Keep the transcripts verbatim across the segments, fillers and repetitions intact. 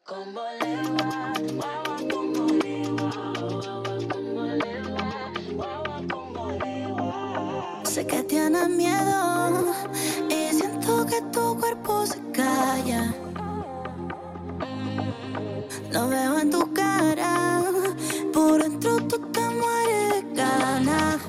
Como legua, guagua como legua, guagua como legua, guagua como legua. Sé que tienes miedo y siento que tu cuerpo se calla. Lo veo en tu cara, por dentro tú te mueres de ganas.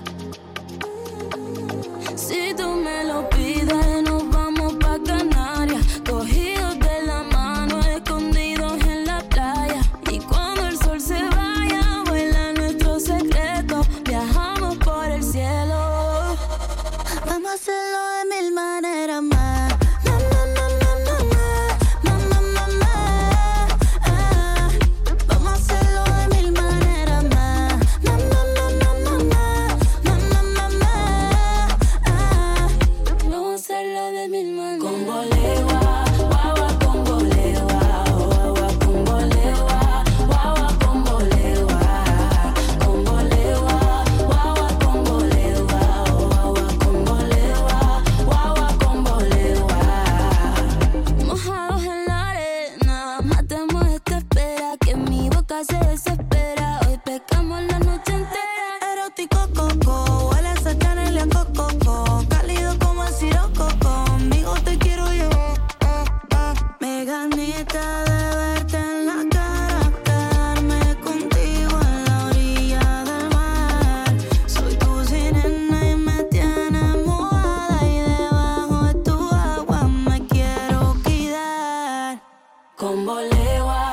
Si tú me lo pides, nos vamos pa' Canarias, cogidos de la mano, escondidos en la playa. Y cuando el sol se vaya, vuela nuestro secreto, viajamos por el cielo. Vamos a hacerlo de mil maneras más. Se desespera, hoy pescamos la noche entera. Erótico coco, huele esa canela en coco, cálido como el siroco. Conmigo te quiero yo, oh, oh. Me ganita de verte en la cara, quedarme contigo en la orilla del mar. Soy tu sirena y me tienes mojada, y debajo de tu agua me quiero quedar. Con Bolegua.